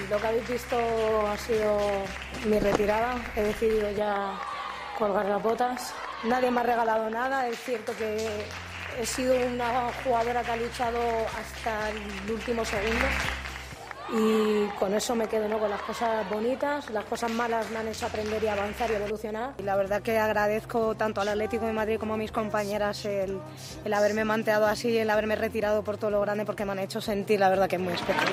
lo que habéis visto ha sido mi retirada. He decidido ya colgar las botas. Nadie me ha regalado nada. Es cierto que he sido una jugadora que ha luchado hasta el último segundo. Y con eso me quedo, ¿no? Con las cosas bonitas. Las cosas malas me han hecho aprender y avanzar y evolucionar. Y la verdad que agradezco tanto al Atlético de Madrid como a mis compañeras el haberme manteado así, el haberme retirado por todo lo grande, porque me han hecho sentir, la verdad, que es muy especial.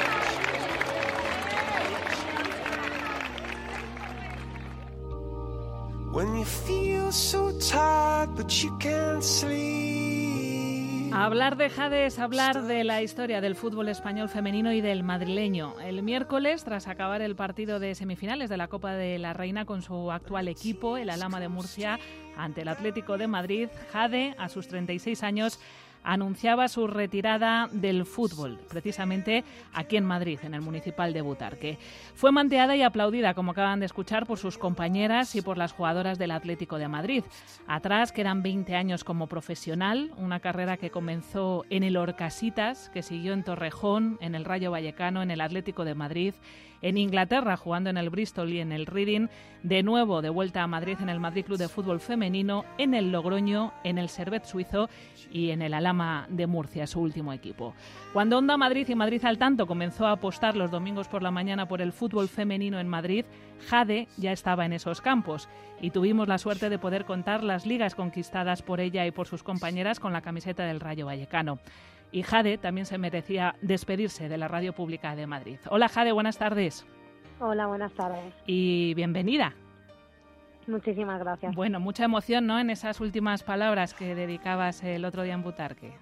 When you feel so tired but you can't sleep. Hablar de Jade es hablar de la historia del fútbol español femenino y del madrileño. El miércoles, tras acabar el partido de semifinales de la Copa de la Reina con su actual equipo, el Alhama de Murcia, ante el Atlético de Madrid, Jade, a sus 36 años, anunciaba su retirada del fútbol, precisamente aquí en Madrid, en el Municipal de Butarque. Fue manteada y aplaudida, como acaban de escuchar, por sus compañeras y por las jugadoras del Atlético de Madrid. Atrás quedan 20 años como profesional, una carrera que comenzó en el Orcasitas, que siguió en Torrejón, en el Rayo Vallecano, en el Atlético de Madrid, en Inglaterra jugando en el Bristol y en el Reading, de nuevo de vuelta a Madrid en el Madrid Club de Fútbol Femenino, en el Logroño, en el Servette suizo y en el Alhama de Murcia, su último equipo. Cuando Onda Madrid y Madrid al Tanto comenzó a apostar los domingos por la mañana por el fútbol femenino en Madrid, Jade ya estaba en esos campos y tuvimos la suerte de poder contar las ligas conquistadas por ella y por sus compañeras con la camiseta del Rayo Vallecano. Y Jade también se merecía despedirse de la Radio Pública de Madrid. Hola Jade, buenas tardes. Hola, buenas tardes. Y bienvenida. Muchísimas gracias. Bueno, mucha emoción, ¿no?, en esas últimas palabras que dedicabas el otro día en Butarque.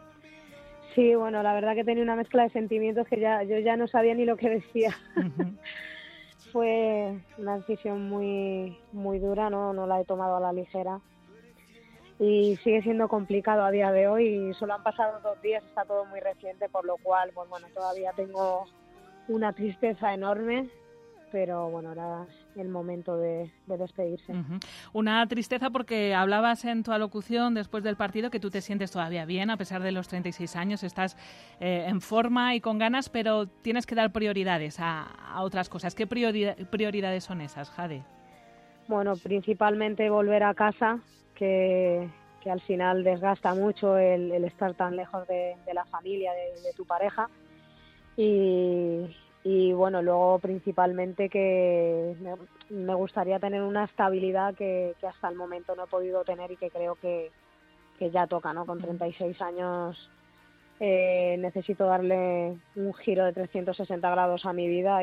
Sí, bueno, la verdad que tenía una mezcla de sentimientos que yo ya no sabía ni lo que decía. Uh-huh. Fue una decisión muy dura, no la he tomado a la ligera. Y sigue siendo complicado a día de hoy y solo han pasado 2 días, está todo muy reciente, por lo cual, pues bueno, todavía tengo una tristeza enorme, pero bueno, era el momento de despedirse. Uh-huh. Una tristeza porque hablabas en tu alocución después del partido que tú te sientes todavía bien, a pesar de los 36 años, estás en forma y con ganas, pero tienes que dar prioridades a otras cosas. ¿Qué prioridades son esas, Jade? Bueno, principalmente volver a casa, que al final desgasta mucho el estar tan lejos de la familia, de tu pareja. Y bueno, luego principalmente que me gustaría tener una estabilidad que hasta el momento no he podido tener y que creo que ya toca, ¿no? Con 36 años necesito darle un giro de 360 grados a mi vida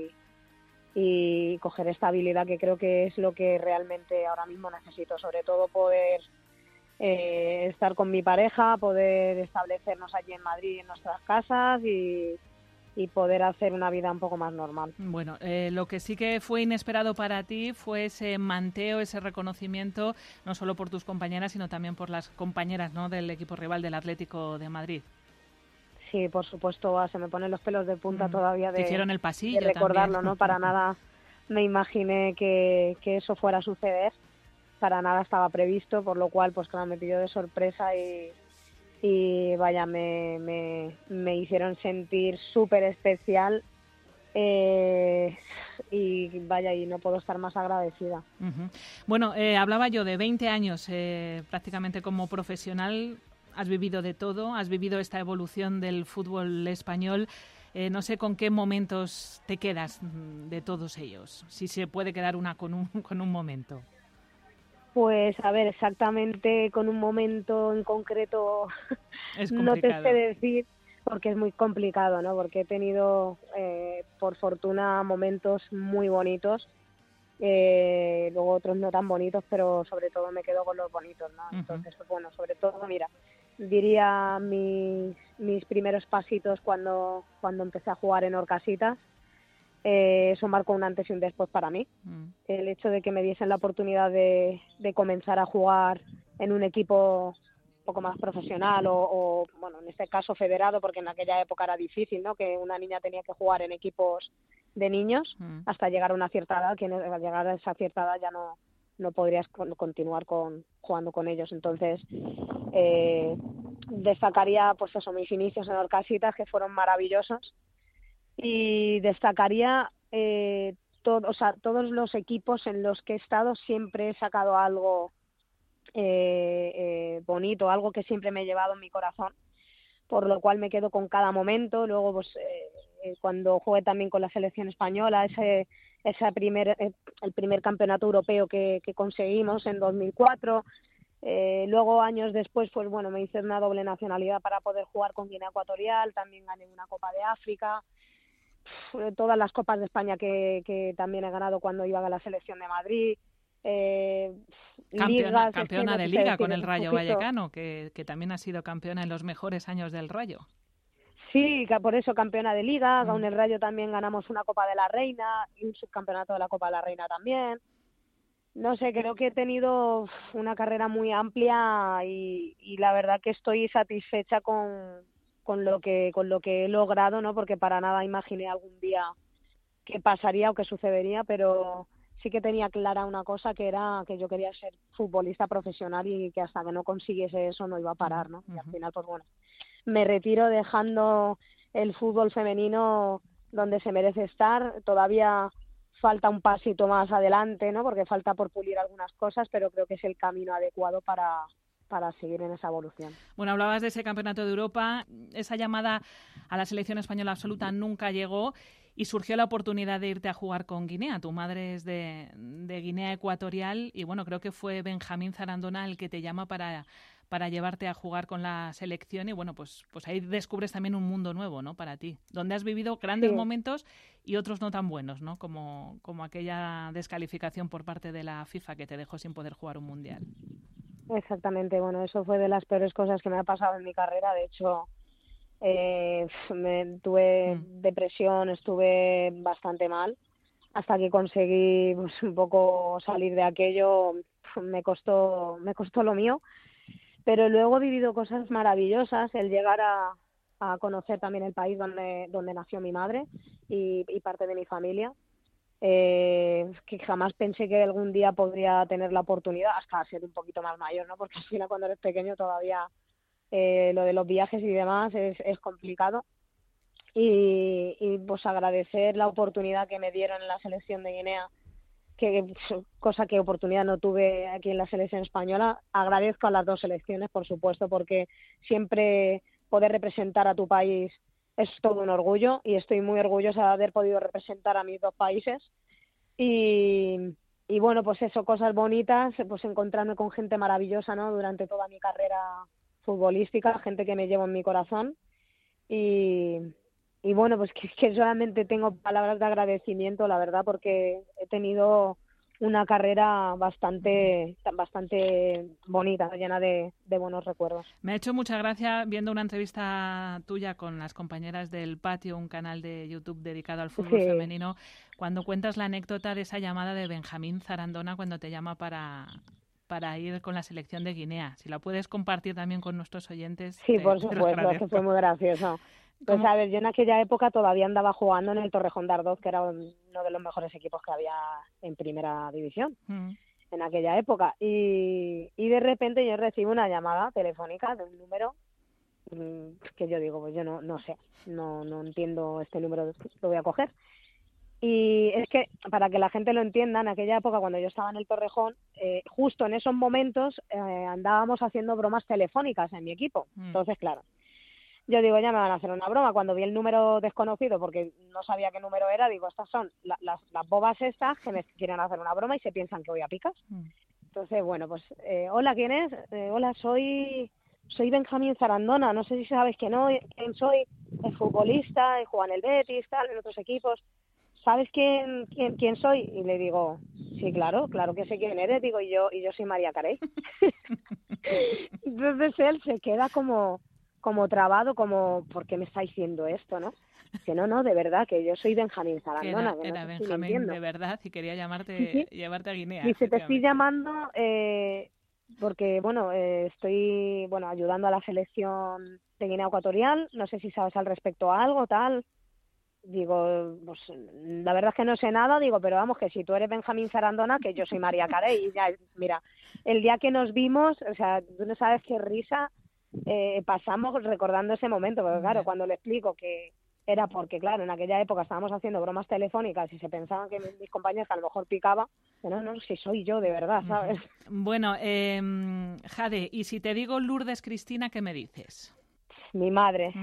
y coger estabilidad, que creo que es lo que realmente ahora mismo necesito, sobre todo poder estar con mi pareja, poder establecernos allí en Madrid en nuestras casas y poder hacer una vida un poco más normal. Bueno, lo que sí que fue inesperado para ti fue ese manteo, ese reconocimiento, no solo por tus compañeras, sino también por las compañeras, ¿no?, del equipo rival del Atlético de Madrid. Sí, por supuesto, se me ponen los pelos de punta todavía Te hicieron el pasillo de recordarlo, también. ¿no? Para nada me imaginé que eso fuera a suceder, para nada estaba previsto, por lo cual, pues claro, me pilló de sorpresa y vaya, me hicieron sentir súper especial y vaya, y no puedo estar más agradecida. Uh-huh. Bueno, hablaba yo de 20 años prácticamente como profesional. Has vivido de todo, has vivido esta evolución del fútbol español. No sé con qué momentos te quedas de todos ellos, si se puede quedar una con un momento. Pues a ver, exactamente con un momento en concreto no te sé decir, porque es muy complicado, ¿no? Porque he tenido, por fortuna, momentos muy bonitos, luego otros no tan bonitos, pero sobre todo me quedo con los bonitos, ¿no? Uh-huh. Entonces, bueno, sobre todo, mira, diría mis primeros pasitos cuando empecé a jugar en Orcasitas. Eso marcó un antes y un después para mí. El hecho de que me diesen la oportunidad de comenzar a jugar en un equipo un poco más profesional o bueno, en este caso federado, porque en aquella época era difícil, ¿no?, que una niña tenía que jugar en equipos de niños hasta llegar a una cierta edad, que al llegar a esa cierta edad ya no podrías continuar jugando con ellos. Entonces destacaría pues eso, mis inicios en Orcasitas, que fueron maravillosos. Y destacaría todos los equipos en los que he estado, siempre he sacado algo bonito, algo que siempre me he llevado en mi corazón, por lo cual me quedo con cada momento. Luego, pues cuando jugué también con la selección española, el primer campeonato europeo que conseguimos en 2004. Luego, años después, pues bueno, me hice una doble nacionalidad para poder jugar con Guinea Ecuatorial, también gané una Copa de África, todas las Copas de España que también he ganado cuando iba a la selección de Madrid. Campeona de Liga con el Rayo Vallecano, que también ha sido campeona en los mejores años del Rayo. Sí, por eso campeona de Liga, con el Rayo también ganamos una Copa de la Reina y un subcampeonato de la Copa de la Reina también. No sé, creo que he tenido una carrera muy amplia y la verdad que estoy satisfecha con lo que he logrado, ¿no? Porque para nada imaginé algún día qué pasaría o qué sucedería, pero sí que tenía clara una cosa, que era que yo quería ser futbolista profesional y que hasta que no consiguiese eso no iba a parar, ¿no? Y al final, pues bueno, me retiro dejando el fútbol femenino donde se merece estar. Todavía falta un pasito más adelante, ¿no? Porque falta por pulir algunas cosas, pero creo que es el camino adecuado para seguir en esa evolución. Bueno, hablabas de ese Campeonato de Europa, esa llamada a la selección española absoluta nunca llegó y surgió la oportunidad de irte a jugar con Guinea. Tu madre es de Guinea Ecuatorial y bueno, creo que fue Benjamín Zarandona el que te llama para llevarte a jugar con la selección y bueno, pues ahí descubres también un mundo nuevo, ¿no? Para ti, donde has vivido grandes momentos y otros no tan buenos, ¿no? Como aquella descalificación por parte de la FIFA que te dejó sin poder jugar un mundial. Exactamente, bueno, eso fue de las peores cosas que me ha pasado en mi carrera. De hecho, tuve depresión, estuve bastante mal, hasta que conseguí pues, un poco salir de aquello. Me costó lo mío, pero luego he vivido cosas maravillosas, el llegar a conocer también el país donde nació mi madre y parte de mi familia. Que jamás pensé que algún día podría tener la oportunidad, hasta ser un poquito más mayor, ¿no? Porque al final cuando eres pequeño todavía lo de los viajes y demás es complicado. Y pues agradecer la oportunidad que me dieron en la selección de Guinea, cosa que oportunidad no tuve aquí en la selección española. Agradezco a las dos selecciones, por supuesto, porque siempre poder representar a tu país es todo un orgullo y estoy muy orgullosa de haber podido representar a mis dos países y bueno, pues eso, cosas bonitas, pues encontrarme con gente maravillosa, ¿no? Durante toda mi carrera futbolística, gente que me llevo en mi corazón y bueno, pues que solamente tengo palabras de agradecimiento, la verdad, porque he tenido una carrera bastante bonita, llena de buenos recuerdos. Me ha hecho mucha gracia viendo una entrevista tuya con las compañeras del Patio, un canal de YouTube dedicado al fútbol femenino, cuando cuentas la anécdota de esa llamada de Benjamín Zarandona cuando te llama para ir con la selección de Guinea. Si la puedes compartir también con nuestros oyentes. Sí, por supuesto, que fue muy gracioso. Pues a ver, yo en aquella época todavía andaba jugando en el Torrejón de Ardoz, que era uno de los mejores equipos que había en primera división en aquella época. Y de repente yo recibo una llamada telefónica de un número que yo digo, pues yo no sé, no entiendo este número, lo voy a coger. Y es que, para que la gente lo entienda, en aquella época cuando yo estaba en el Torrejón, justo en esos momentos andábamos haciendo bromas telefónicas en mi equipo. Entonces, claro, yo digo, ya me van a hacer una broma. Cuando vi el número desconocido, porque no sabía qué número era, digo, estas son las bobas estas que me quieren hacer una broma y se piensan que voy a picas. Entonces, bueno, pues, hola, ¿quién es? Hola, soy Benjamín Zarandona, no sé si sabes quién soy, es futbolista, he jugado en el Betis, tal, en otros equipos. ¿Sabes quién soy? Y le digo, sí, claro que sé quién eres. Digo, y yo soy María Carey. Entonces él se queda como trabado, como, ¿por qué me está diciendo esto, no? Que no, de verdad, que yo soy Benjamín Zarandona. Era Benjamín de verdad y quería llevarte a Guinea. Dice, te estoy llamando porque, bueno, estoy ayudando a la selección de Guinea Ecuatorial. No sé si sabes al respecto algo, tal. Digo, pues la verdad es que no sé nada, digo, pero vamos, que si tú eres Benjamín Zarandona, que yo soy María Carey. Y ya, mira, el día que nos vimos, o sea, tú no sabes qué risa pasamos recordando ese momento, porque claro, cuando le explico que era porque, claro, en aquella época estábamos haciendo bromas telefónicas y se pensaban que mis compañeros a lo mejor picaba, pero no, si soy yo de verdad, ¿sabes? Bueno, Jade, y si te digo Lourdes Cristina, ¿qué me dices? Mi madre.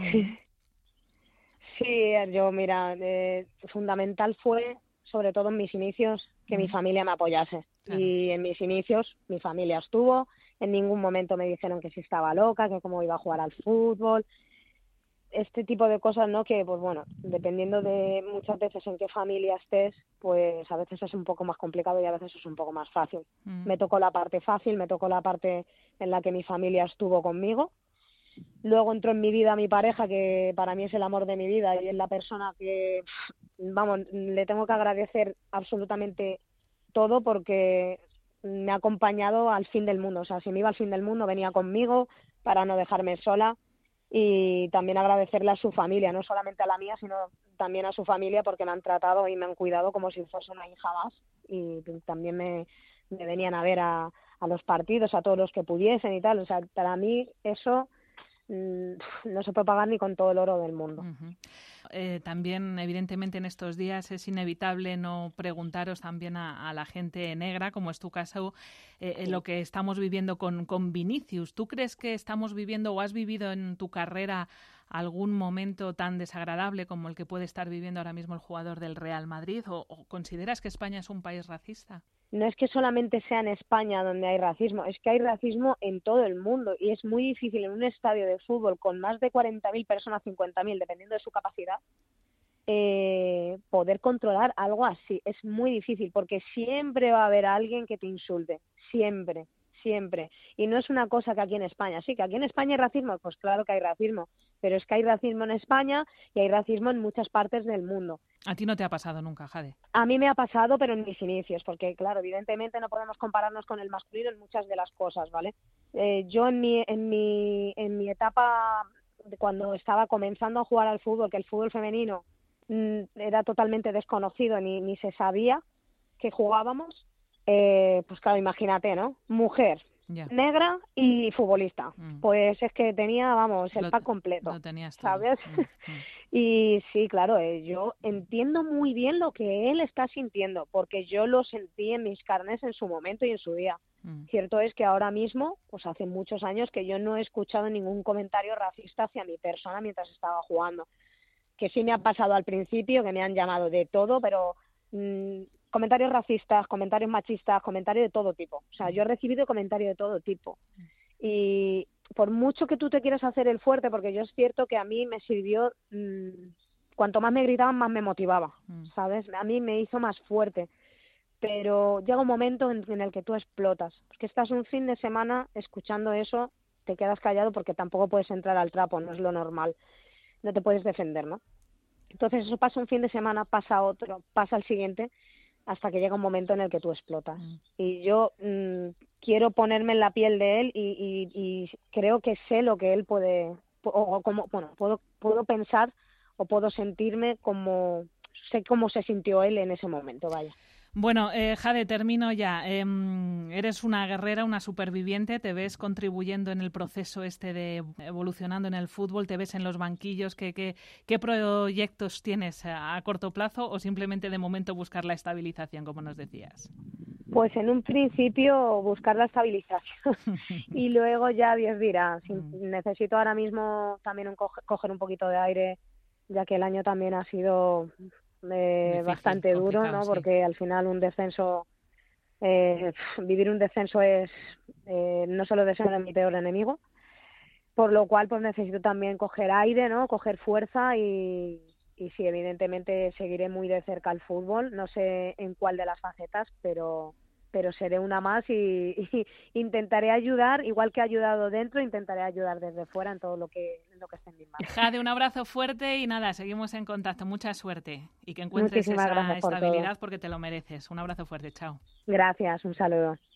Sí, yo, mira, fundamental fue, sobre todo en mis inicios, que mi familia me apoyase. Claro. Y en mis inicios, mi familia estuvo, en ningún momento me dijeron que si estaba loca, que cómo iba a jugar al fútbol, este tipo de cosas, ¿no? Que, pues bueno, dependiendo de muchas veces en qué familia estés, pues a veces es un poco más complicado y a veces es un poco más fácil. Me tocó la parte fácil, me tocó la parte en la que mi familia estuvo conmigo. Luego entró en mi vida mi pareja, que para mí es el amor de mi vida y es la persona que, vamos, le tengo que agradecer absolutamente todo porque me ha acompañado al fin del mundo. O sea, si me iba al fin del mundo, venía conmigo para no dejarme sola. Y también agradecerle a su familia, no solamente a la mía, sino también a su familia, porque me han tratado y me han cuidado como si fuese una hija más. Y también me venían a ver a los partidos, a todos los que pudiesen y tal. O sea, para mí eso no se puede pagar ni con todo el oro del mundo. También, evidentemente, en estos días es inevitable no preguntaros también a la gente negra, como es tu caso, lo que estamos viviendo con Vinicius. ¿Tú crees que estamos viviendo o has vivido en tu carrera algún momento tan desagradable como el que puede estar viviendo ahora mismo el jugador del Real Madrid? ¿O consideras que España es un país racista? No es que solamente sea en España donde hay racismo, es que hay racismo en todo el mundo y es muy difícil en un estadio de fútbol con más de 40.000 personas, 50.000, dependiendo de su capacidad, poder controlar algo así. Es muy difícil porque siempre va a haber alguien que te insulte, siempre. Y no es una cosa que aquí en España, sí, que aquí en España hay racismo, pues claro que hay racismo, pero es que hay racismo en España y hay racismo en muchas partes del mundo. ¿A ti no te ha pasado nunca, Jade? A mí me ha pasado, pero en mis inicios, porque claro, evidentemente no podemos compararnos con el masculino en muchas de las cosas, ¿vale? Yo en mi etapa, cuando estaba comenzando a jugar al fútbol, que el fútbol femenino era totalmente desconocido, ni se sabía que jugábamos, pues claro, imagínate, ¿no? Mujer, negra y futbolista. Pues es que tenía, vamos, el pack completo. Lo tenías todo. ¿Sabes? Y sí, claro, yo entiendo muy bien lo que él está sintiendo, porque yo lo sentí en mis carnes en su momento y en su día. Cierto es que ahora mismo, pues hace muchos años que yo no he escuchado ningún comentario racista hacia mi persona mientras estaba jugando. Que sí me ha pasado al principio, que me han llamado de todo, pero comentarios racistas, comentarios machistas, comentarios de todo tipo. O sea, yo he recibido comentarios de todo tipo. Y por mucho que tú te quieras hacer el fuerte, porque yo es cierto que a mí me sirvió, cuanto más me gritaban, más me motivaba, ¿sabes? A mí me hizo más fuerte. Pero llega un momento en el que tú explotas. Porque estás un fin de semana escuchando eso, te quedas callado porque tampoco puedes entrar al trapo, no es lo normal. No te puedes defender, ¿no? Entonces eso pasa un fin de semana, pasa otro, pasa el siguiente, hasta que llega un momento en el que tú explotas. Y yo quiero ponerme en la piel de él y creo que sé lo que él puede, o como, bueno, puedo pensar o puedo sentirme como, sé cómo se sintió él en ese momento, vaya. Bueno, Jade, termino ya. Eres una guerrera, una superviviente, te ves contribuyendo en el proceso de evolucionando en el fútbol, te ves en los banquillos. ¿Qué proyectos tienes a corto plazo o simplemente de momento buscar la estabilización, como nos decías? Pues en un principio buscar la estabilización y luego ya Dios dirá. Necesito ahora mismo también coger un poquito de aire, ya que el año también ha sido difícil, bastante duro, ¿no? Sí. Porque al final un descenso, vivir un descenso es, no se lo deseo a mi peor enemigo, por lo cual pues necesito también coger aire, ¿no? Coger fuerza y sí, evidentemente seguiré muy de cerca el fútbol, no sé en cuál de las facetas, pero seré una más y intentaré ayudar, igual que he ayudado dentro, intentaré ayudar desde fuera en todo lo que esté en mis manos. Jade, un abrazo fuerte y nada, seguimos en contacto. Mucha suerte y que encuentres esa estabilidad porque te lo mereces. Un abrazo fuerte, chao. Gracias, un saludo.